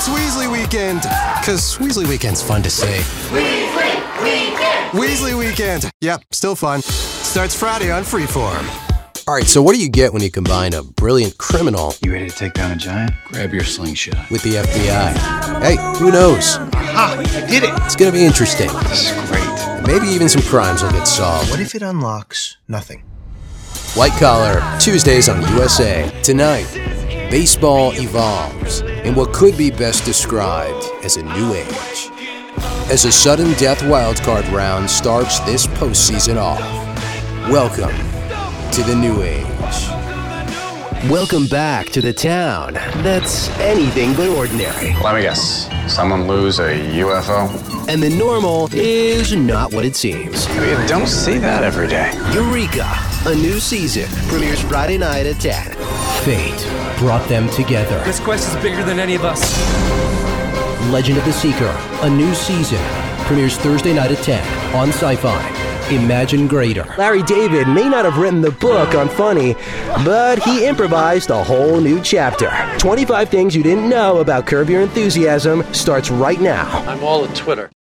It's Weasley Weekend, because Weasley Weekend's fun to say. Weasley Weekend! Weasley Weekend. Yep, still fun. Starts Friday on Freeform. All right, so what do you get when you combine a brilliant criminal You ready to take down a giant? Grab your slingshot. with the FBI? Hey, who knows? Aha! I did it! It's going to be interesting. This is great. Maybe even some crimes will get solved. What if it unlocks nothing? White Collar, Tuesdays on USA. Tonight, baseball evolves in what could be best described as a new age. As a sudden death wildcard round starts this postseason off, welcome to the new age. Welcome back to the town that's anything but ordinary. Let me guess. Someone lose a UFO? And the normal is not what it seems. You don't see that every day. Eureka, a new season, premieres Friday night at 10. Fate brought them together. This quest is bigger than any of us. Legend of the Seeker, a new season, premieres Thursday night at 10 on Sci-Fi. Imagine greater. Larry David may not have written the book on funny, but he improvised a whole new chapter. 25 Things You Didn't Know About Curb Your Enthusiasm starts right now. I'm all at Twitter.